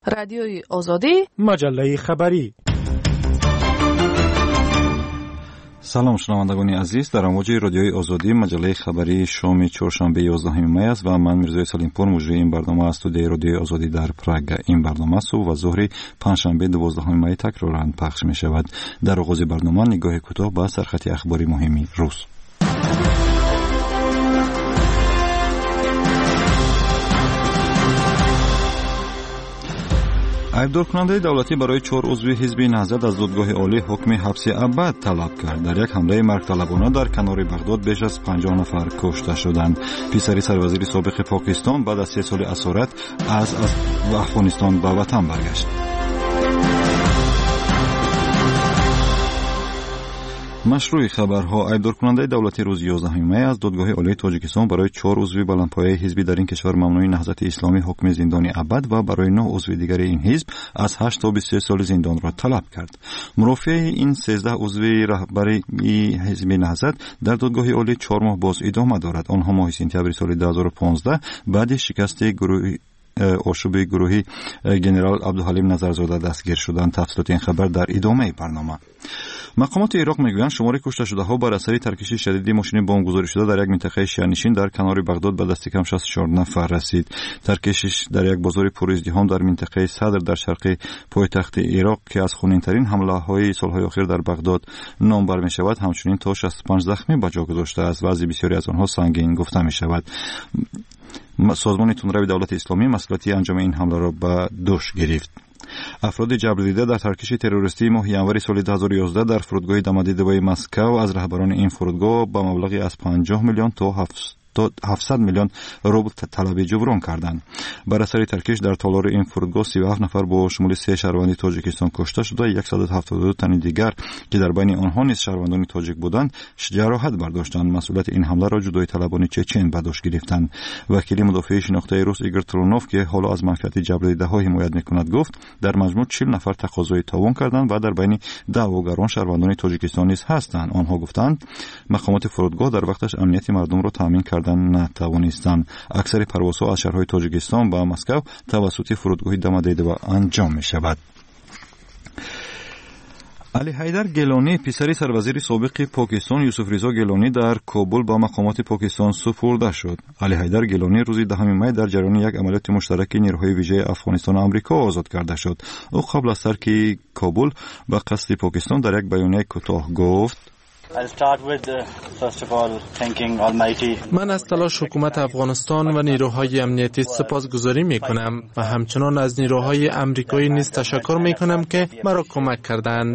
رادیوی آزادی، مجله خبری. سلام شنوندگان عزیز، در امواج رادیوی آزادی مجله خبری شام چهارشنبه 11 می است و من میرزا سلیمپور مجری این برنامه است. استودیوی رادیوی آزادی در پراگ این برنامه صبح و ظهر پنجشنبه 12 می تکرارا پخش می شود. در آغاز برنامه نگاه کوتاه به سرخط اخباری مهمی روز. ایبدار کننده دولتی برای 4 عضو حزب نهضت از دادگاه عالی حکم حبس ابد طلب کرد. در یک حمله مرگ طلبانه در کنار بغداد بیش از 50 نفر کشته شدند. پسری سروزیر سابق پاکستان بعد از 3 سال اسارت از افغانستان به وطن برگشت. مشروع خبرها. ایبدار کننده دولتی روز 11 می از دادگاه عالی تاجیکستان برای 4 عضو بلندپایه حزب در این کشور ممنوع نهضت اسلامی حکم زندان ابد و برای 9 عضو دیگر این حزب از 8 تا 23 سال زندان را طلب کرد. مرافع این 13 عضو رهبری حزب نهضت در دادگاه عالی 4 ماه باز ادامه دارد. آنها ماه سپتامبر سال 2015 بعد شکست آشوب گروهی جنرال عبدالحلیم نظرزاده دستگیر شدند. تفصیلات این خبر در ادامه برنامه. مقامات عراق میگویند شمار کشته شده ها بر اثر ترکش شدید ماشین بمب گذاری شده در یک منطقه شهرنشین در کنار بغداد به دست کم 64 نفر رسید. ترکشش در یک بازار پرازدحام در منطقه صدر در شرق پایتخت عراق که از خونین‌ترین حمله‌های سال‌های اخیر در بغداد نام بر می‌شود، همچنین تا 65 زخمی به جا گذاشته است. وضع بسیاری از آنها سنگین گفته می‌شود. سازمان تندروی دولت اسلامی مسئولیت انجام این حمله را به دوش گرفت. افراد جبر دیده در ترکش تروریستی ماه ینوری سال 2011 در فرودگاه دمادیدوی مسکو از رهبران این فرودگاه با مبلغی از 50 میلیون تا 700 میلیون روبل طلب جبران کردند. بر اثر ترکش در تالار این فرودگاه 37 نفر با شمول 3 شهروند تاجیکستان کشته شده و 172 تن دیگر که در بین آنها نیز شهروندان تاجیک بودند جراحت برداشتند. مسئولیت این حمله را جدای طلبان چچن به دوش گرفتند. وکیل مدافع شناخته روس ایگور ترونوف که حالا از منفعت جبر دیده ها حمایت میکند گفت در مجموع 40 نفر تقاضای تاوان کردند و در بین دعواگران شهروندان تاجیکستان نیز هستند. آنها گفتند مقامات فرودگاه در وقتش امنیت مردم را تامین نتوانستند. اکثر پروازها از شهرهای تاجیکستان به مسکو توسط فرودگاه دمادیدو انجام می شود. علی حیدر گیلانی پسر سروزیر سابق پاکستان یوسف رضا گیلانی در کابل با مقامات پاکستان سپرده شد. علی حیدر گیلانی روز 10 می در جریان یک عملیات مشترک نیروهای ویژه افغانستان و آمریکا آزاد کرده شد. او قبل از ترک کابل به قصد پاکستان در یک بیانیه کوتاه گفت: من از تلاش حکومت افغانستان و نیروهای امنیتی سپاسگزاری می کنم و همچنان از نیروهای امریکایی نیز تشکر می کنم که مرا کمک کردند.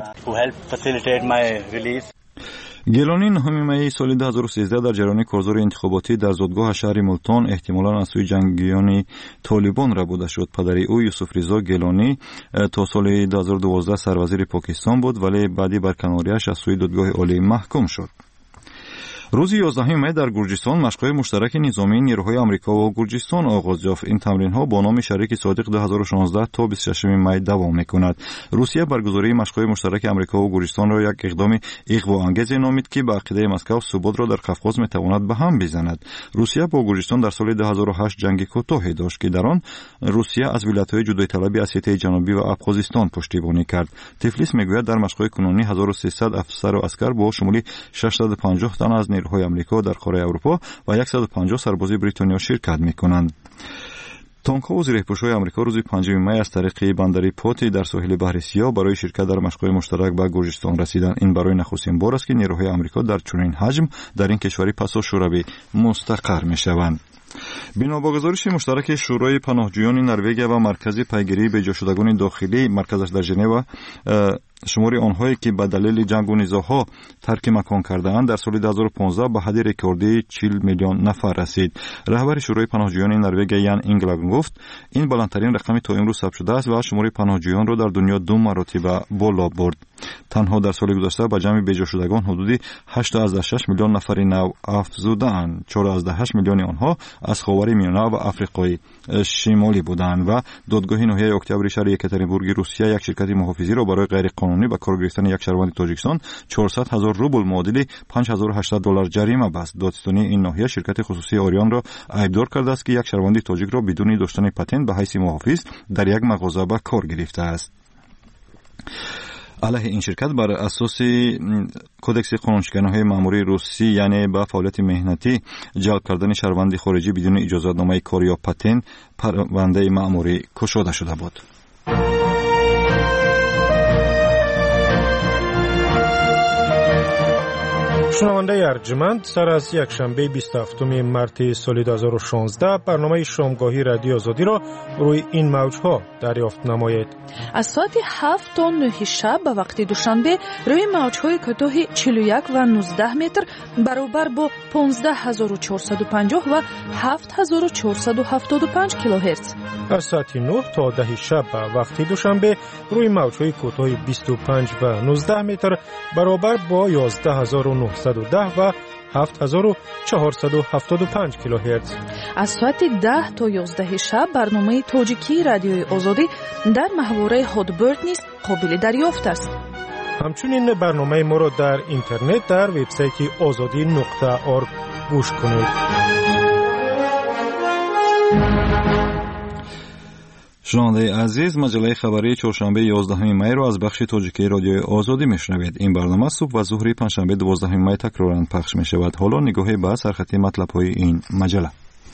گیلانی 9 می سال 2013 در جریان کارزار انتخاباتی در زادگاه شهر ملتان احتمالاً از سوی جنگیان طالبان ربوده شد. پدر او یوسف رضا گیلانی تا سال 2012 سروزیر پاکستان بود ولی بعدی برکناریش از سوی دادگاه عالی محکوم شد. روز 11 می در گرجستان مشق‌های مشترک نظامی نیروهای آمریکا و گرجستان آغاز یافت. این تمرین‌ها با نام شریک صادق 2016 تا 26 می دوام می‌کند. روسیه برگزاری مشق‌های مشترک آمریکا و گرجستان را یک اقدام اغوا‌انگیز نامید که به عقیده مسکو ثبات را در قفقاز می‌تواند به هم بزند. روسیه با گرجستان در سال 2008 جنگ کوتاهی داشت که در آن روسیه از ولایت‌های جدای طلبی اسیای جنوبی و ابخازستان پشتیبانی کرد. تفلیس می‌گوید در مشق‌های کنونی 1300 افسر و عسکر با شمول 650 تن از نیروهای آمریکا در قاره اروپا و 150 سرباز بریتانیا شرکت می‌کنند. تانک‌ها و زیره‌پوش‌های آمریکا روز 5 می از طریق بندر پوتی در ساحل بحر سیاه برای شرکت در مشق‌های مشترک به گرجستان رسیدند. این برای نخستین بار است که نیروهای آمریکا در چنین حجم در این کشوری پس از شوروی مستقر می‌شوند. بنا به گزارش مشترک شورای پناهجویان نروژ و مرکز پیگیری به جاشدگان داخلی مرکزش در ژنو شمار آنهایی که به دلیل جنگ و نزاع‌ها ترک مکان کرده‌اند در سال 2015 به حد رکوردی 40 میلیون نفر رسید. رهبر شورای پناهجویان نروژ یان اینگلند گفت این بلندترین رقمی تا امروز ثبت شده است و شمار پناهجویان را در دنیا 2 مرتبه بالا برد. تنها در سال گذشته به جمع به جا شدگان حدود 8.6 میلیون نفر نو افزودند. 4.8 میلیون آنها از خاورمیانه و آفریقای شمالی بودند و دادگاه نهایی اکتبر شهر یکاترینبورگ روسیه یک شرکت محافظی را برای غیر قانونی غیرقانونی به کار گرفتن یک شهروند تاجیکستان 400,000 روبل معادل $5,800 جریمه بست. دادستانی این ناحیه شرکت خصوصی آریان را عیبدار کرده است که یک شهروند تاجیک را بدون داشتن پتنت به حیث محافظ در یک مغازه به کار گرفته است. علیه این شرکت بر اساس کدکس قانونشکنی‌های مأموری روسی، یعنی با فعالیت مهنتی جلب کردن شهروند خارجی بدون اجازه‌نامه کار یا پتنت، پرونده مأموری گشوده شده بود. شنونده ارجمند، سر از یک شنبه 27 مارس سال 2016 برنامه شامگاهی رادیو آزادی را روی این موج‌ها دریافت نمایید. از ساعت 7 تا 9 شب به وقت دوشنبه روی موج‌های کوتاه 41 و 19 متر برابر با 15450 و 7475 کیلوهرتز. از ساعت 9 تا 10 شب به وقت دوشنبه روی موج‌های کوتاه 25 و 19 متر برابر با 11910 و 7475 کیلوهرتز. از ساعت 10 تا 11 شب برنامه تاجیکی رادیوی آزادی در محوره هادبرد نیز قابل دریافت است. همچنین برنامه ما را در اینترنت در وبسایت azadi.org گوش کنید. شنونده عزیز، مجله خبری چهارشنبه 11 می را از بخش تاجیکی رادیوی آزادی میشنوید. این برنامه صبح و ظهر پنجشنبه 12 می تکرارا پخش می شود. حالا نگاهی به سرخط مطلب‌های این مجله.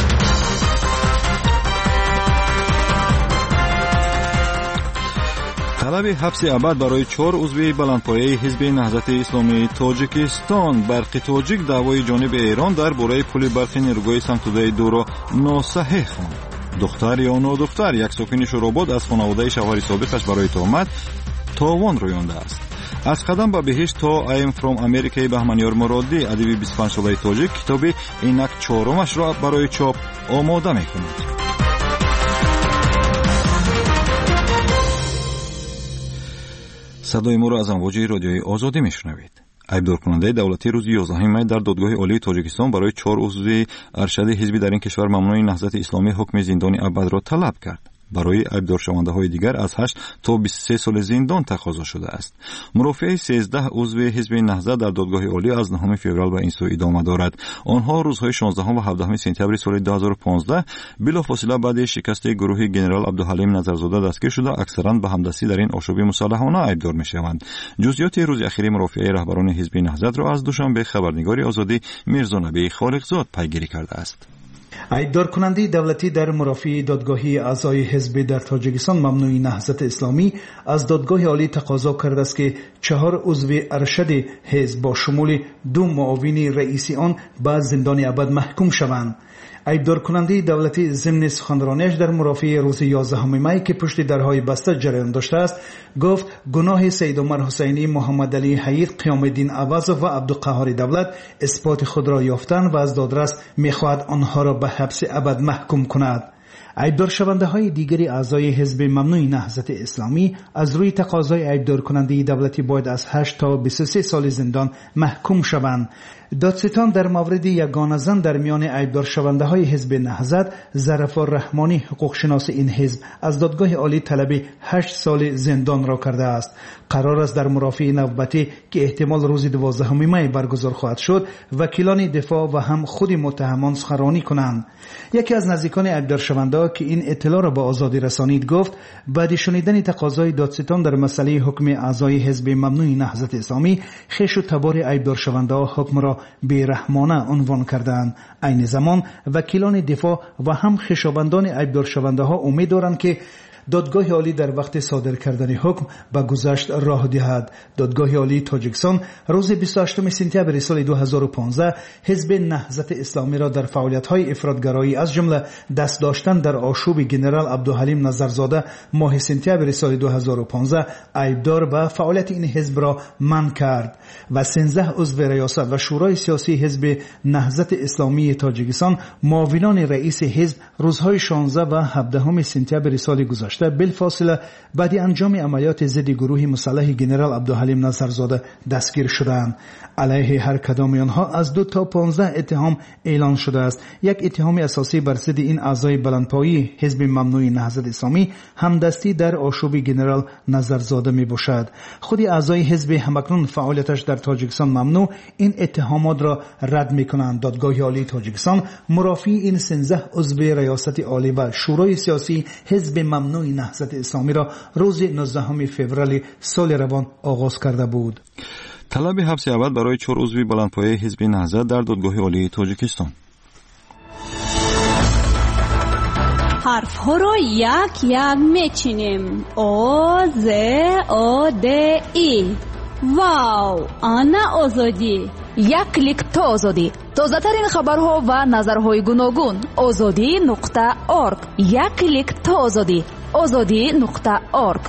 طلب حبس ابد برای 4 عضو بلندپایه حزب نهضت اسلامی تاجیکستان. برق تاجیک دعوای جانب ایران درباره پل برق نیروگاه سنگ‌توده 2 را ناصحیح خواند. دختر یا نادختر یک ساکن شوراباد از خانواده شوهر سابقش برای تهمت تاوان رویانده است. از قدم به بهشت تا I am from America بهمنیار مرادی، ادیب 25 ساله تاجیک، کتاب اینک 4مش را برای چاپ آماده می‌کند. صدای ما را از امواج رادیوی آزادی میشنوید. عیبدار کننده دولتی روز 11 می در دادگاه عالی تاجیکستان برای 4 عضو ارشد حزبی در این کشور ممنوع نهضت اسلامی حکم زندان ابد را طلب کرد. برای عیبدار شونده های دیگر از 8 تا 23 سال زندان تقاضا شده است. مرافعه 13 عضو حزب نهضت در دادگاه عالی از 9 فوریه به این سو ادامه دارد. آنها روزهای 16 و 17 سپتامبر سال 2015 بلافاصله بعد شکست گروه جنرال عبدالحلیم نظرزاده دستگیر شده، اکثرا به همدستی در این آشوب مسلحانه عیبدار میشوند. جزئیات روز اخیر مرافعه رهبران حزب نهضت را از دوشنبه خبرنگار آزادی میرزا نبی خالقزاد پیگیری کرده است. عیبدار کننده دولتی در مرافعه دادگاهی اعضای حزب در تاجیکستان ممنوع نهضت اسلامی از دادگاه عالی تقاضا کرده است که 4 عضو ارشد حزب با شمول 2 معاون رئیسی آن به زندان ابد محکوم شوند. عیبدار کننده دولتی ضمن سخنرانیش در مرافعه روز 11 می که پشت درهای بسته جریان داشته است گفت گناه سید عمر حسینی، محمد علی حید، قیام الدین عوض و عبدالقهار دولت اثبات خود را یافتند و از دادرس می‌خواهد آنها را به حبس ابد محکوم کند. عیبدار شونده های دیگری اعضای حزب ممنوع نهضت اسلامی از روی تقاضای عیبدار کننده دولتی باید از 8 تا 23 سال زندان محکوم شوند. دادستان در مورد یگانه زن در میان عیبدار شونده های حزب نهضت، ظرفا رحمانی حقوق شناس این حزب، از دادگاه عالی طلب 8 سال زندان را کرده است. قرار است در مرافعه نوبتی که احتمال روز 12 می برگزار خواهد شد وکیلان دفاع و هم خود متهمان سخنرانی کنند. یکی از نزدیکان عیبدار شونده که این اطلاع را به آزادی رسانید گفت بعد شنیدن تقاضای دادستان در مسئله حکم اعضای حزب ممنوع نهضت اسلامی، خویش و تبار عیبدار شونده حکم را بی‌رحمانه عنوان کردند. عین زمان وکیلان دفاع و هم خویشاوندان عیبدار شونده ها امید دارند که دادگاه عالی در وقت صادر کردن حکم به گذشت راه دهد. دادگاه عالی تاجیکستان روز 28 سپتامبر سال 2015 حزب نهضت اسلامی را در فعالیت‌های افراطگرایی از جمله دست داشتن در آشوب جنرال عبدالحلیم نظرزاده ماه سپتامبر سال 2015 عیبدار به فعالیت این حزب را منع کرد و 13 عضو ریاست و شورای سیاسی حزب نهضت اسلامی تاجیکستان معاونان رئیس حزب روزهای 16 و 17 سپتامبر سال گذشته گذشته بالفاصله بعد انجام عملیات ضد گروه مسلح گنرال عبدالحلیم نظرزاده دستگیر شدند. علیه هر کدام آنها از 2 تا 15 اتهام اعلان شده است. یک اتهام اساسی بر ضد این اعضای بلندپایه حزب ممنوع نهضت اسلامی همدستی در آشوب گنرال نظرزاده می باشد. خود اعضای حزب همکنون فعالیتش در تاجیکستان ممنوع این اتهامات را رد می کنند. دادگاه عالی تاجیکستان مرافعی این 13 عضو ریاست عالی و شورای سیاسی حزب ممنوع نهضت اسلامی را روز 19 فوریه سال روان آغاز کرده بود. طلب حبس ابد برای 4 عضو بلندپایه حزب نهضت در دادگاه عالی تاجیکستان. حرف ها را یک یک میچینیم. او ز او د ای. واو، آنا آزادی. یک کلیک تا آزادی. تازه ترین خبرها و نظرهای گوناگون. azadi.org. یک کلیک تا آزادی. azadi.org.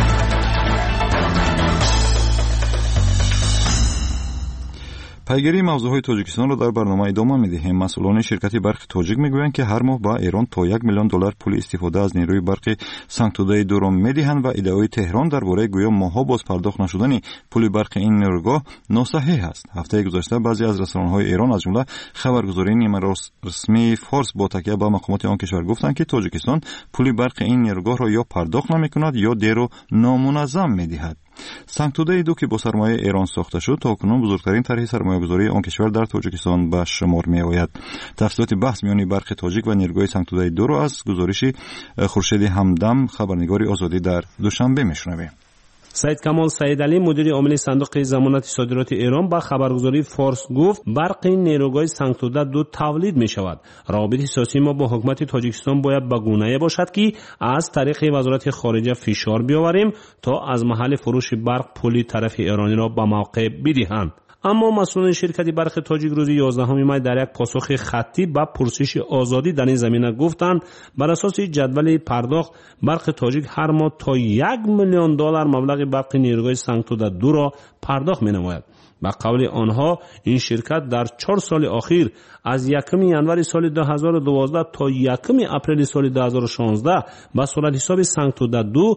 پیگیری موضوعهای تاجیکستان را در برنامه ادامه می‌دهیم. مسئولان شرکت برق تاجیک میگویند که هر ماه به ایران تا $1 میلیون پول استفاده از نیروی برق سنگتوده 2 را می‌دهند و ادعای تهران درباره گویا ماها باز پرداخت نشدن پول برق این نیروگاه ناصحیح است. هفته گذشته بعضی از رسانه‌های ایران از جمله خبرگزاری نیمه رسمی فارس با تکیه به مقامات آن کشور گفتند که تاجیکستان پول برق این نیروگاه را یا پرداخت نمی‌کند یا دیر و نامنظم می‌دهد. سنگتوده 2 که با سرمایه ایران ساخته شد تا کنون بزرگترین طرح سرمایه‌گذاری آن کشور در تاجیکستان به شمار می‌آید. تفصیلات بحث میان برق تاجیک و نیروگاه سنگتوده 2 را از گزارش خورشید همدم خبرنگار آزادی در دوشنبه می‌شنویم. سید کمال سیدعلی مدیر عامل صندوق ضمانت صادرات ایران با خبرگزاری فارس گفت برق نیروگاه سنگتوده 2 تولید می شود. روابط سیاسی ما با حکومت تاجیکستان باید به گونه‌ای باشد که از طریق وزارت خارجه فشار بیاوریم تا از محل فروش برق پول طرف ایرانی را به موقع بدهند. اما مسئولان شرکت برق تاجیک روز 11 می در یک پاسخ خطی به پرسش آزادی در این زمینه گفتند بر اساس جدول پرداخت برق تاجیک هر ماه تا $1 میلیون مبلغ برق نیروگاه سنگتوده 2 را پرداخت می نماید. به قول آنها این شرکت در 4 سال اخیر از 1 ژانویه سال 2012 تا 1 اپریل سال 2016 به صورت حساب سنگتوده 2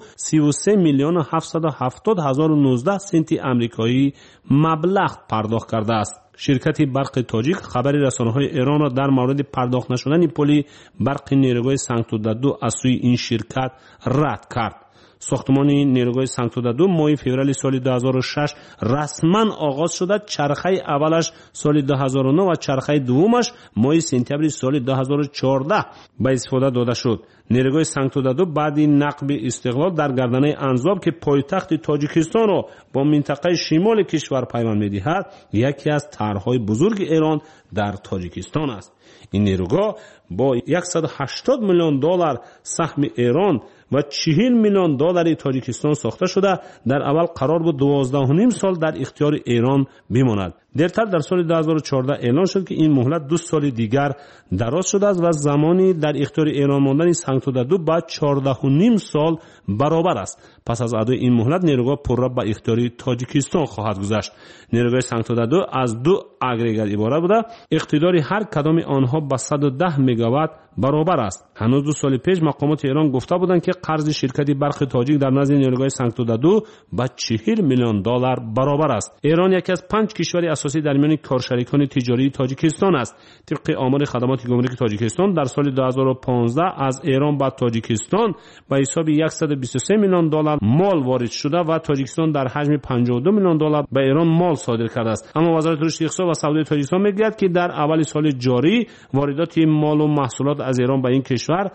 $33,770,019 سنت آمریکایی مبلغ پرداخت کرده است. شرکت برق تاجیک خبر رسانه‌های ایران را در مورد پرداخت نشدن پول برق نیروگاه سنگتوده 2 از سوی این شرکت رد کرد. ساختمان نیروگاه سنگتوده 2 ماه فوریه سال 2006 رسما آغاز شده. چرخه اولش سال 2009 و چرخه دومش ماه سپتامبر سال 2014 به استفاده داده شد. نیروگاه سنگتوده 2 بعد نقب استقلال در گردنه انزاب که پایتخت تاجیکستان را با منطقه شمال کشور پیوند می‌دهد یکی از طرح‌های بزرگ ایران در تاجیکستان است. این نیروگاه با $180 میلیون سهم ایران و $40 میلیون تاجیکستان ساخته شده در اول قرار بود 12.5 سال در اختیار ایران بماند. دیرتر در سال 2014 اعلان شد که این مهلت 2 سال دیگر دراز شده است و زمانی در اختیار ایران ماندن سنگتوده 2 بعد 14.5 سال برابر است. پس از ادای این مهلت نیروگاه پررا به اختیار تاجیکستان خواهد گذشت. نیروگاه سنگتوده 2 از 2 اگریگات عبارت بوده. اقتدار هر کدام آنها به 110 مگاوات برابر است. هنوز 2 سال پیش مقامات ایران گفته بودند که قرض شرکت برق تاجیک در نزد نیروگاه سنگتوده 2 به $40 میلیون برابر است. ایران یکی از 5 کشور اساسی در میان کارشریکان تجاری تاجیکستان است. طبق آمار خدمات گمرک تاجیکستان در سال 2015 از ایران به تاجیکستان به حساب $123 میلیون مال وارد شده و تاجیکستان در حجم $52 میلیون به ایران مال صادر کرده است. اما وزارت رشد اقتصاد و سودای تاجیکستان میگوید که در اول سال جاری واردات مال و محصولات از ایران به این کشور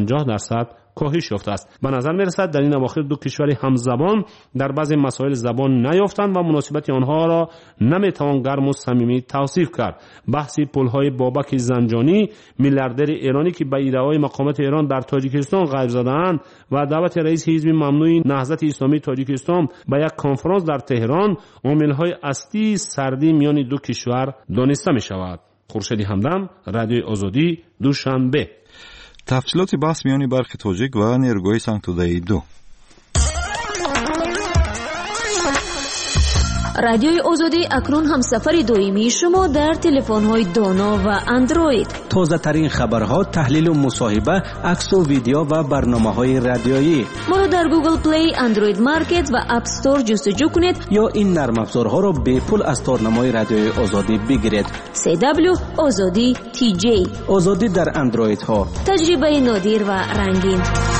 50% کاهش یافته است. به نظر میرسد در این اواخر 2 کشور همزبان در بعضی مسائل زبان نیافتند و مناسبت آنها را نمیتوان گرم و صمیمی توصیف کرد. بحث پل‌های بابک زنجانی میلیاردر ایرانی که به ایده‌های مقامات ایران در تاجیکستان غیب زده‌اند و دعوت رئیس حزب ممنوع نهضت اسلامی تاجیکستان به یک کنفرانس در تهران عامل‌های اصلی سردی میان 2 کشور دانسته می‌شود. خورشید همدم، رادیو آزادی، دوشنبه. تفصیلات بحث میان برق تاجیک و نیروگاه سنگتوده 2. رادیوی آزادی اکنون هم سفر دائمی شما در تلفن‌های دانا و اندروید. تازه ترین خبرها، تحلیل و مصاحبه، عکس و ویدیو و برنامه‌های رادیویی. ما را در گوگل پلی، اندروید مارکت و اپ استور جستجو کنید یا این نرم افزارها را به پول از تارنمای رادیوی آزادی بگیرید. CW آزادی TJ. آزادی در اندروید ها. تجربه نادر و رنگین.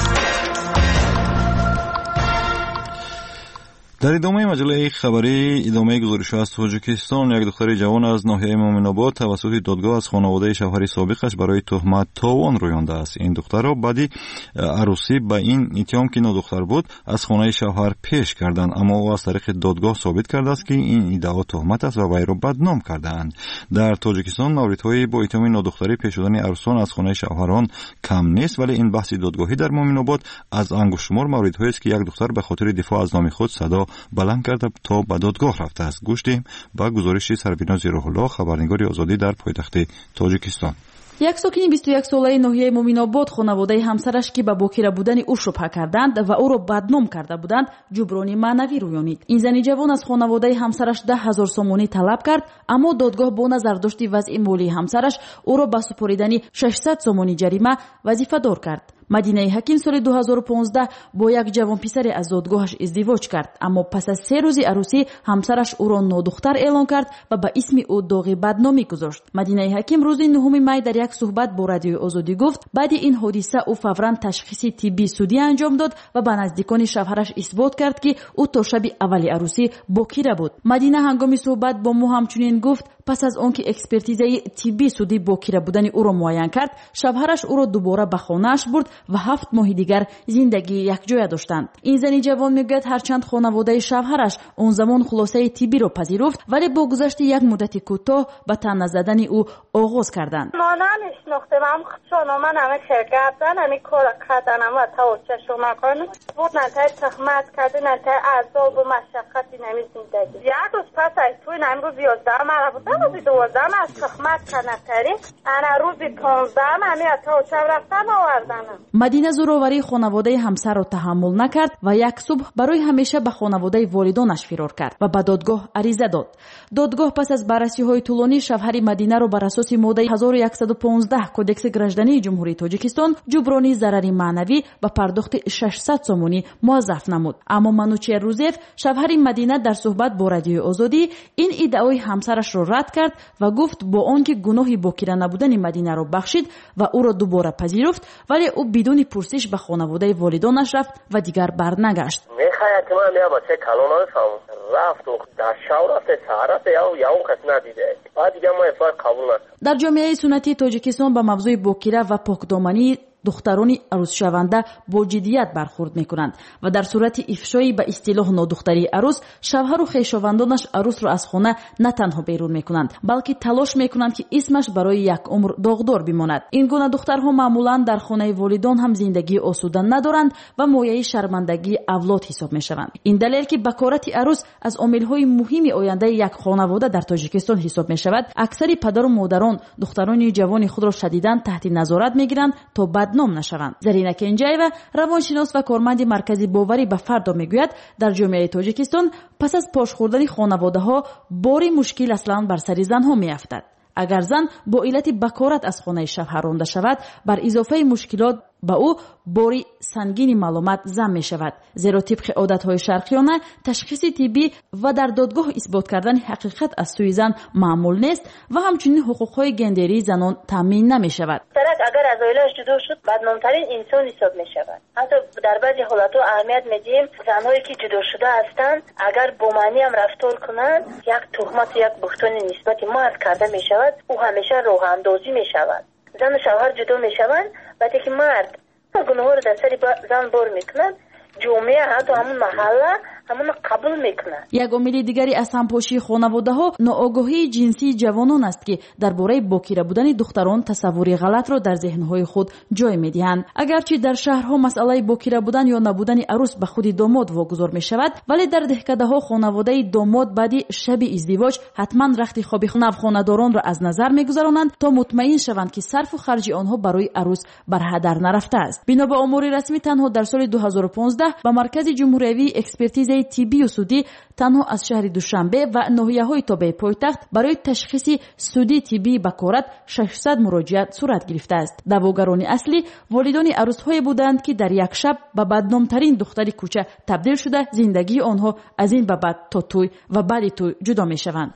در ادامه مجله خبری ادامه گزارش از تاجیکستان، یک دختر جوان از ناحیه مومن آباد توسط دادگاه از خانواده شوهر سابقش برای تهمت تاوان رویانده است. این دختر را بعد عروسی به این اتهام که نودختر بود از خانه شوهر پیش کردند، اما او از طریق دادگاه ثابت کرده است که این ادعا تهمت است و وی را بدنام کردند. در تاجیکستان موردهای با اتهام نودختری پیش شدن عروسان از خانه شوهران کم نیست، ولی این بحث دادگاهی در مومن آباد از انگشت شمار موردهایی است که یک دختر به خاطر دفاع از نام خود صدا بلند کرده تا به دادگاه رفته است. گوشتیم با گزارش سربیناز روح‌الله، خبرنگار آزادی در پایتخت تاجیکستان. یک ساکن 21 ساله ناحیه مومن‌آباد خانواده همسرش که به باکره بودن او شبهه کردند و او را بدنام کرده بودند جبرانی معنوی رویانید. این زن جوان از خانواده همسرش 10,000 سومونی طلب کرد، اما دادگاه با نظر داشت وضع مالی همسرش او را به سپردن 600 سومونی جریمه وظیفه دار کرد. مدینه حکیم سال 2015 با یک جوان پسر از دادگاهش ازدواج کرد، اما پس از 3 روز عروسی همسرش او را نودختر اعلام کرد و به اسم او داغ بدنامی گذاشت. مدینه حکیم روز 9 می در یک صحبت با رادیوی آزادی گفت بعد این حادثه او فوراً تشخیص طبی سودی انجام داد و به نزدیکان شوهرش اثبات کرد که او تا شب اول عروسی باکره بود. مدینه هنگام صحبت با ما همچنین گفت پس از آنکه اکسپرتیزه طبی سودی باکره بودن او را معاین کرد، شوهرش او را دوباره به خانه‌اش برد و 7 ماه دیگر زندگی یکجا داشتند. این زن جوان میگوید هرچند خانواده شوهرش اون زمان خلاصه طبی را پذیرفت، ولی با گذشت یک مدت کوتاه به طعنه زدن او آغاز کردند. ما نمیشناختم، چون من همه شرکتن همی کار کردنم و توجه شما کنم بود نتای تخمت کرده نتای عذاب و مشقتی نمی زندگی. یک روز پس از توی امروز 11 مرا بودم، روز 12 از تخمت کنتری انا روز 15 همی توجه رفتن آوردنم. مدینه زوراوری خانواده همسر را تحمل نکرد و یک صبح برای همیشه به خانواده والدانش فرار کرد و به دادگاه عریضه داد. دادگاه پس از بررسی‌های طولانی شوهر مدینه را بر اساس ماده 1115 کدکس گراجدانی جمهوری تاجیکستان جبرانی ضرری معنوی به پرداخت 600 سومونی موظف نمود. اما منوچهر روزیف شوهر مدینه در صحبت با رادیوی آزادی این ادعای همسرش را رد کرد و گفت با آنکه گناه باکره نبودن مدینه را بخشید و او را دوباره پذیرفت، ولی او بدون پرسش به خانواده والدانش رفت و دیگر برنگشت. میخواید که من با چه کلانم رفت و در شاور رفت سهرت یا اون کس ندیده بعد دیگه ما افراد قبول نشد. در جامعه سنتی تاجیکستان به موضوع باکره و پاکدامنی دختران عروس شونده با جدیت برخورد میکنند و در صورت افشای به اصطلاح نودختری عروس، شوهر و خویشاوندانش عروس را از خانه نه تنها بیرون میکنند بلکه تلاش میکنند که اسمش برای یک عمر داغدار بماند. این گونه دخترها معمولا در خانه والدان هم زندگی آسوده ندارند و مایه شرمندگی اولاد حساب میشوند. این دلیل که بکارت عروس از عاملهای مهم آینده یک خانواده در تاجیکستان حساب میشود، اکثر پدر و مادران دختران جوان خود را شدیداً تحت نظارت میگیرند تا بدنام نشوند. زرینه کنجایو روانشناس و کارمند مرکزی باوری به فردا میگوید در جامعه تاجیکستان پس از پاش خوردن خانواده ها باری مشکل اصلا بر سر زن ها میافتد. اگر زن با علت بکارت از خانه شوهر رانده شود، بر اضافه مشکلات با او باری سنگین معلومات ضم می شود، زیرا طبق عادتهای شرقیانه تشخیص طبی و در دادگاه اثبات کردن حقیقت از سوی زن معمول نیست و همچنین حقوقهای گندری زنان تامین نمی شود. اگر از عائله‌اش جدا شد بدنامترین انسان حساب می شود. حتی در بعضی حالات اهمیت میدیم زنهایی که جدا شده هستند اگر با معنی هم رفتار کنند یک تهمت یک بهتان نسبت مرد کرده می شود، او همیشه راه اندازی می شود. زن و شوهر جدا می شوند وقتی که مرد گناه رو در سر زن بار میکنند، جامعه حتی همون محله همون قبول میکنند. یک عامل دیگری از همپاشی خانواده ها ناآگاهی جنسی جوانان است که درباره باکره بودن دختران تصوری غلط را در ذهنهای خود جای میدهند. اگرچه در شهرها مسئله باکره بودن یا نبودن عروس به خود داماد واگذار می شود، ولی در دهکده ها خانواده داماد بعد شب ازدواج حتما رخت خواب خانه‌داران را از نظر میگذرانند تا مطمئن شوند که صرف و خرج آنها برای عروس بر هدر نرفته است. بنا به آمار رسمی تنها در سال 2015 به مرکز جمهوری اکسپرتیز وسیله طبی و سودی تنها از شهر دوشنبه و ناحیه‌های تابع پایتخت برای تشخیص سودی طبی به کارت 600 مراجعت صورت گرفته است. دعواگران اصلی والدان عروس‌های بودند که در یک شب به بدنام‌ترین دختر کوچه تبدیل شده زندگی آنها از این به بعد تا توی و بعد توی جدا می‌شوند.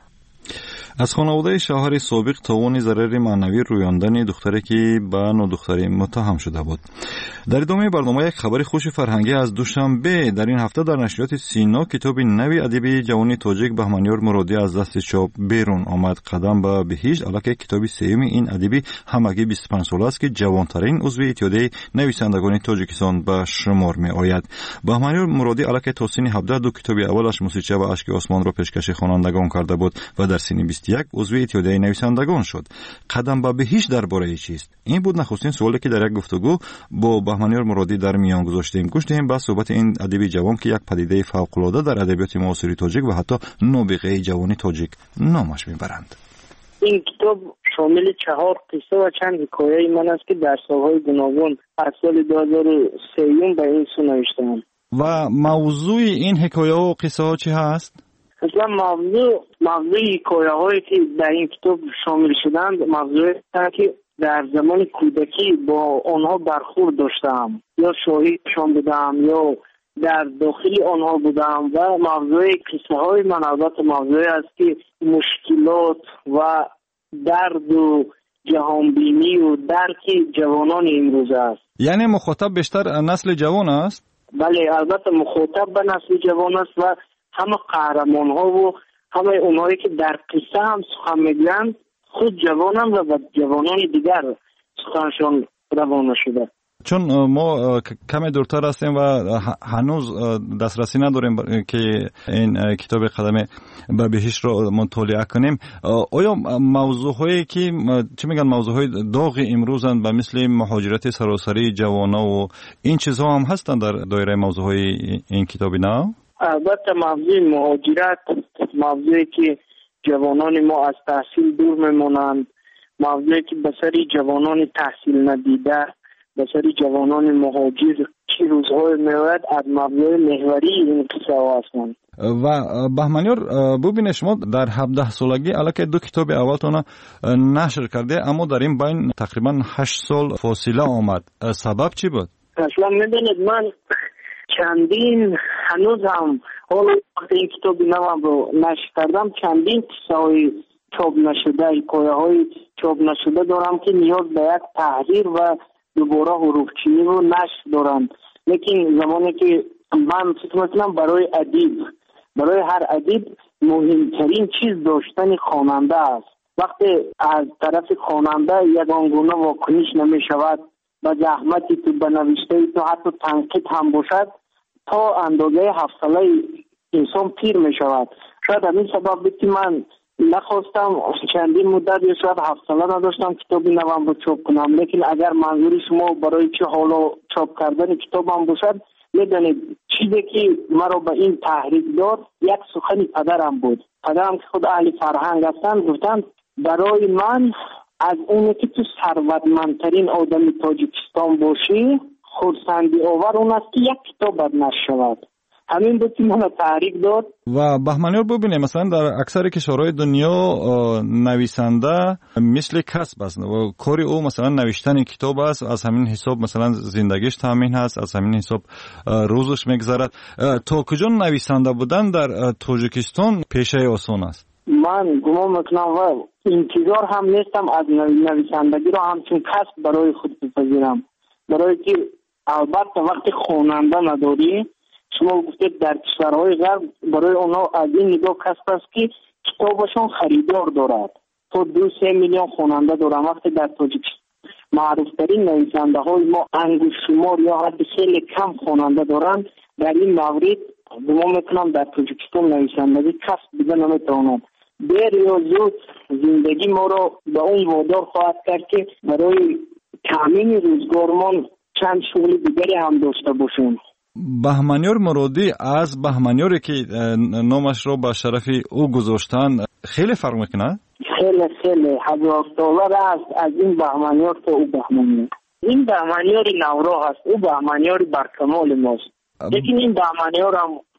از خانواده شوهر سابق توان ضرر معنوی رویاندن دختری که به نودختری متهم شده بود. در ادامه برنامه یک خبر خوش فرهنگی از دوشنبه. در این هفته در نشریات سینا کتاب نوی ادیب جوان تاجیک بهمنیار مرادی از دست چاپ بیرون آمد. قدم به بهشت البته کتاب سوم این ادیب همگی 25 ساله است که جوانترین عضو اتحادیه نویسندگان تاجیکستان به شمار می آید. بهمنیار مرادی البته تا سن 17 دو کتاب اولش موسیقی و اشک آسمان را پیشکش خوانندگان کرده بود و در سن 21 عضو اتحادیه نویسندگان شد. قدم به بهشت درباره چیست؟ این بود نخستین سوالی که در یک گفتگو با بهمنیار مرادی در میان گذاشتیم. گوش دهیم به صحبت این ادیب جوان که یک پدیده فوق‌العاده در ادبیات معاصر تاجیک و حتی نابغه جوانی تاجیک نامش میبرند. این کتاب شامل 4 قصه و چند حکایه من است که در سالهای گوناگون از سال 2003 به این سو نوشتم. و موضوع این حکایه و قصه ها چی هست؟ اصلا موضوع حکایه هایی که در این کتاب شامل شدند موضوعی که در زمان کودکی با آنها برخورد داشتم یا شاهدشان بودم یا در داخل آنها بودم و موضوع قصه های من البته موضوعی است که مشکلات و درد و جهانبینی و درک جوانان امروز است. یعنی مخاطب بیشتر نسل جوان است؟ بله البته مخاطب به نسل جوان است و همه قهرمان ها و همه اونهایی که در قصه هم سخن میگویند خود جوانم و با جوانان دیگر سخنشان روانه شده. چون ما کمی دورتر هستیم و هنوز دسترسی نداریم که این کتاب قدم به بهشت رو مطالعه کنیم. آیا موضوعهایی که چی میگن موضوعهای داغ امروزند به مثل مهاجرت سراسری جوانا و این چیزها هم هستند در دایره موضوعهای این کتاب نه؟ البته موضوع مهاجرت موضوعی که جوانان ما از تحصیل دور میمونند، موضوعی که بسری جوانان تحصیل ندیده، بسری جوانان مهاجر که روزهای میاد از موضوع محوری این قصه ها هستند. و بهمنیار ببینید شما در 17 سالگی البته 2 کتاب اولتون نشر کرده اما در این بین تقریبا 8 سال فاصله آمد. سبب چی بود؟ اصلا میدونید من چندین هنوز هم وقتی این کتاب نوام رو نشر کردم چندین قصه های چاپ نشده حکایه های چاپ نشده دارم که نیاز به یک تحریر و دوباره حروفچینی رو نشر دارم. لیکن زمانی که من فکر میکنم برای هر ادیب مهمترین چیز داشتن خواننده است. وقتی از طرف خواننده یگانگونه واکنش نمی شود و زحمتی تو بنوشته تو حتی تنقید هم باشد تا اندازه حوصله انسان پیر می شود. شاید همین سبب بود که من نخواستم چندین مدت یا شاید حوصله نداشتم کتابی نوام رو چاپ کنم. لیکن اگر منظور شما برای چه حالا چاپ کردن کتابم باشد میدانید چیزی که مرا به این تحریک داد یک سخن پدرم بود. پدرم که خود اهل فرهنگ هستند گفتند برای من از اونه که تو ثروتمندترین آدم تاجیکستان باشی خرسندی آور اون است که یک کتاب بد نشود. همین بود که من تحریک داد. و بهمنیار ببینید مثلا در اکثر کشورهای دنیا نویسنده مثل کسب است و کاری او مثلا نوشتن کتاب است. از همین حساب مثلا زندگیش تامین هست، از همین حساب روزش میگذرد. تا کجا نویسنده بودن در تاجیکستان پیشه آسان است؟ من گمان میکنم و انتظار هم نیستم از نویسندگی را همچون کسب برای خود بپذیرم. برای که البته وقتی خواننده نداری شما گفتید در کشورهای غرب برای اونها از این نگاه کسب است که کتابشون خریدار دارد. تو 2-3 میلیون خواننده دارن. وقتی در تاجیکستان معروفترین نویسنده های ما انگوش شمار یا حتی خیلی کم خواننده دارن، در این مورد گمان میکنم در تاجیکستان نویسندگی کسب دیگه نمیتواند. دیر یا زود زندگی ما را به اون وادار خواهد کرد که برای تامین روزگارمان چند شغل دیگری هم داشته باشیم. بهمنیار مرادی از بهمنیاری که نامش را به شرف او گذاشتن خیلی فرق میکنه؟ خیلی $1000 است از این بهمنیار تا او بهمنیار. این بهمنیار نورا هست، او بهمنیار برکمال ماست. لیکن این بهمنیار هم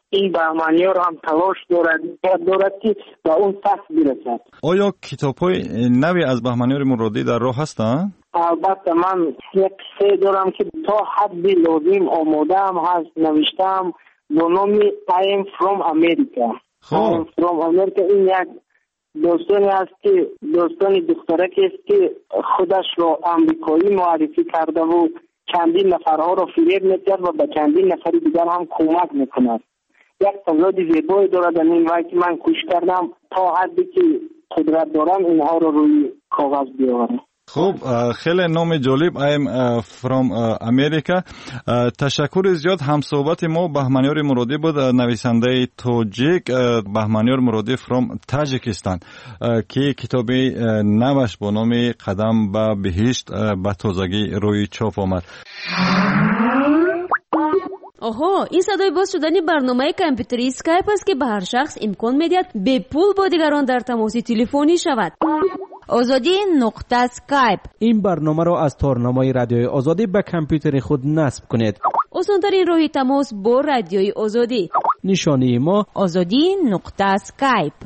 این بهمنیار هم تلاش دارد که به اون سطح برسد. آیا کتاب‌های نوی از بهمنیار مرادی در راه هستند؟ البته من یک قصه دارم که تا حدی لازم آماده هم هست، نوشتم با نام I am from America. I am from America. این یک دوستانی است که دوستانی دخترکی است که خودش را آمریکایی معرفی کرده و چندین نفرها را فریب می‌کرد و به چندین نفر دیگر هم کمک می‌کند. یک تضاد زیبایی دارد در این وقت من کوشش کردم تا حدی که قدرت دارم اینها را روی کاغذ بیاورم. خوب، خیلی نام جالب I am from America. تشکر زیاد. همصحبت ما بهمنیار مرادی بود، نویسنده تاجیک بهمنیار مرادی from تاجیکستان که کتاب نوش با نام قدم به بهشت به تازگی روی چاپ آمد. آها، این صدای باز شدن برنامه کامپیوتری اسکایپ است که به هر شخص امکان می‌دهد به پول با دیگران در تماس تلفنی شود. azadi.skype. این برنامه را از تارنمای رادیوی آزادی به کامپیوتر خود نصب کنید. آسان‌ترین راه تماس با رادیوی آزادی. نشانی ما azadi.skype.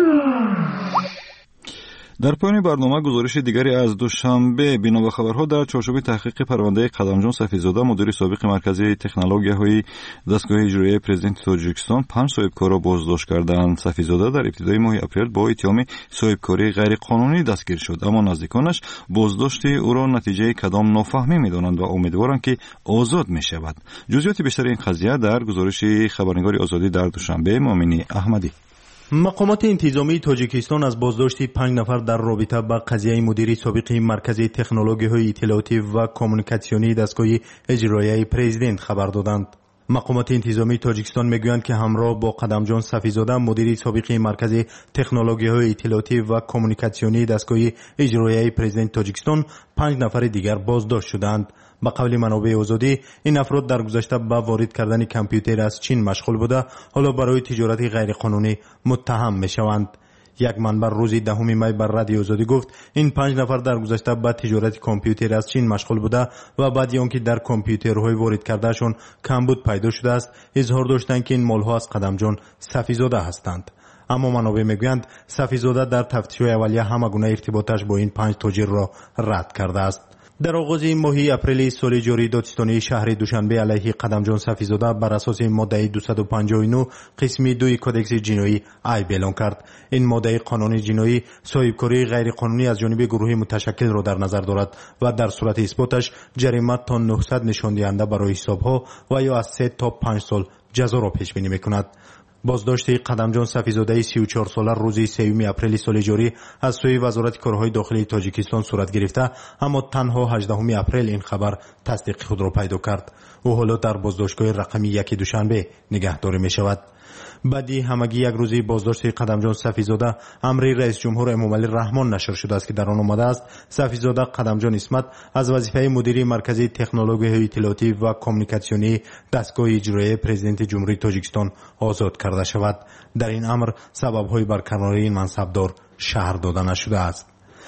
در پایان برنامه گزارش دیگری از دوشنبه. بنا به خبرها در چارچوب تحقیق پرونده قدمجان صفیزاده مدیر سابق مرکزی تکنولوژی‌های دستگاه اجرایی پرزیدنت تاجیکستان 5 صاحبکار را بازداشت کردند. صفیزاده در ابتدای ماه اپریل با اتهام صاحبکاری غیر قانونی دستگیر شد، اما نزدیکانش بازداشت او را نتیجه کدام نافهمی می‌دانند و امیدوارند که آزاد می‌شود. جزئیات بیشتر این قضیه در گزارش خبرنگار آزادی در دوشنبه مؤمنی احمدی. مقامات انتظامی تاجیکستان از بازداشت 5 نفر در رابطه با قضیه مدیر سابق مرکز تکنولوژی‌های اطلاعاتی و کمیونیکاسیونی دستگاه اجرایی پرزیدنت خبر دادند. مقامات انتظامی تاجیکستان میگویند که همراه با قدمجان صفیزاده مدیر سابق مرکز تکنولوژی‌های اطلاعاتی و کمیونیکاسیونی دستگاه اجرایی پرزیدنت تاجیکستان 5 نفر دیگر بازداشت شدند. به قول منابع آزادی این افراد در گذشته به وارد کردن کامپیوتر از چین مشغول بوده، حالا برای تجارت غیرقانونی متهم میشوند. یک منبع روز 10 می بر رادیو آزادی گفت این 5 نفر در گذشته به تجارت کامپیوتر از چین مشغول بوده و بعد آنکه در کامپیوترهای وارد کردهشان کمبود پیدا شده است، اظهار داشتند که این مالها از قدمجان صفیزاده هستند. اما منابع میگویند صفیزاده در تفتیش‌های اولیه همگونه ارتباطش با این 5 تاجر را رد کرده است. در آغاز ماه اپریل سال جاری دادستانی شهر دوشنبه علیه قدمجان صفیزاده بر اساس ماده 259 قسم 2 کدکس جنایی عیب اعلان کرد. این ماده قانون جنایی صاحبکاری غیر قانونی از جانب گروه متشکل را در نظر دارد و در صورت اثباتش جریمه تا 900 نشان دهنده برای حسابها و یا از 3 تا 5 سال جزا را پیش بینی می‌کند. بازداشت قدمجان صفیزاده 34 ساله روز 3 اپریل سال جاری از سوی وزارت کارهای داخلی تاجیکستان صورت گرفته، اما تنها 18 اپریل این خبر تصدیق خود را پیدا کرد. او حالا در بازداشتگاه رقمی 1 دوشنبه نگهداری می شود. بعدی همگی یک روزی بازداشت قدمجان صفیزاده امر رئیس جمهور امامعلی رحمان نشر شده است که در آن آمده است صفیزاده قدمجان اسمت از وظیفه مدیری مرکزی تکنولوژی‌های اطلاعاتی و کمیونیکاسیونی دستگاه اجرایی پرزیدنت جمهوری تاجیکستان آزاد کرده شود. در این امر سبب‌های برکناری این منصبدار شرح داده نشده است.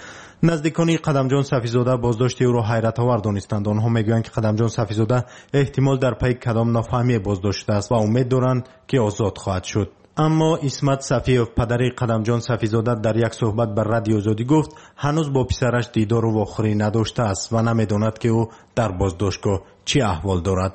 نزدیکان قدمجان صفیزاده بازداشت او را حیرت آور دانستند. آنها میگویند که قدمجان صفیزاده احتمال در پی کدام نافهمی بازداشت شده است و امید دارند که آزاد خواهد شد. اما اسمت صفیف پدر قدمجان صفیزاده در یک صحبت بر رادیو آزادی گفت هنوز با پسرش دیدار و واخری نداشته است و نمیداند که او در بازداشتگاه چی احوال دارد.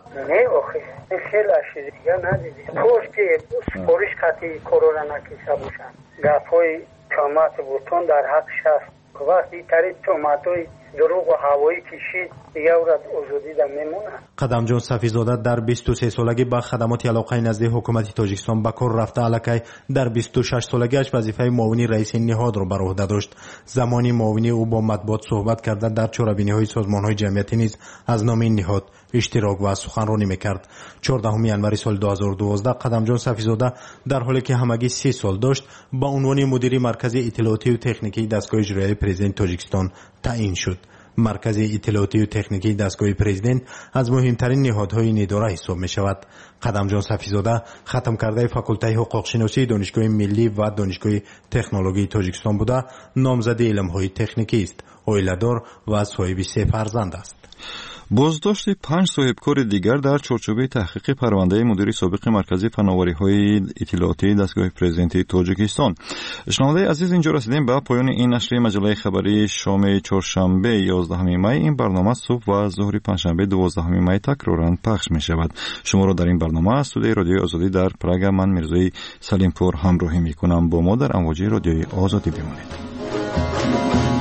خیلی اشیاء دیگه ندیدیم. پشت سپارش قطعی کرونا نکیسه باشن. گفای تامات بوتون در حقش هست. وقتی تری توماتوی دروغ و هوایی کشید دیگه او را آزادی در میمونه. قدمجان صفیزاده در 23 سالگی با خدمات علاقه نزد حکومت تاجیکستان به کار رفته، الکی در 26 سالگیش وظیفه معاون رئیس نهاد را بر عهده داشت. زمانی معاونی او با مطبوعات صحبت کرده در چاره‌بینی‌های سازمان‌های جمعیتی نیز از نام این نهاد اشتراک و سخنرانی میکرد. 14 ینوری سال 2012 قدمجان صفیزاده در حالی که همگی 30 سال داشت با عنوان مدیر مرکز اطلاعاتی و تکنیکی دستگاه اجرایی پرزیدنت تاجیکستان تعیین شد. مرکز اطلاعاتی و تکنیکی دستگاه پرزیدنت از مهمترین نهادهای این اداره حساب می شود. قدمجان صفیزاده ختم کرده فاکولته حقوق شناسی دانشگاه ملی و دانشگاه تکنولوژی تاجیکستان بوده. نامزد علم‌های تکنیکی است. عائله‌دار و صاحب 3 فرزند است. بازداشت 5 صاحبکار دیگر در چارچوب تحقیق پرونده مدیر سابق مرکز فناوری‌های اطلاعاتی دستگاه پرزیدنت تاجیکستان. شنونده عزیز، اینجا رسیدیم به پایان این نشریه مجله خبری شام چهارشنبه 11 می. این برنامه صبح و ظهر پنجشنبه 12 می تکرارا پخش می شود. شما را در این برنامه از استودیوی رادیوی آزادی در پراگ من میرزای سلیمپور همراهی می کنم. با ما در امواج رادیوی آزادی بمانید.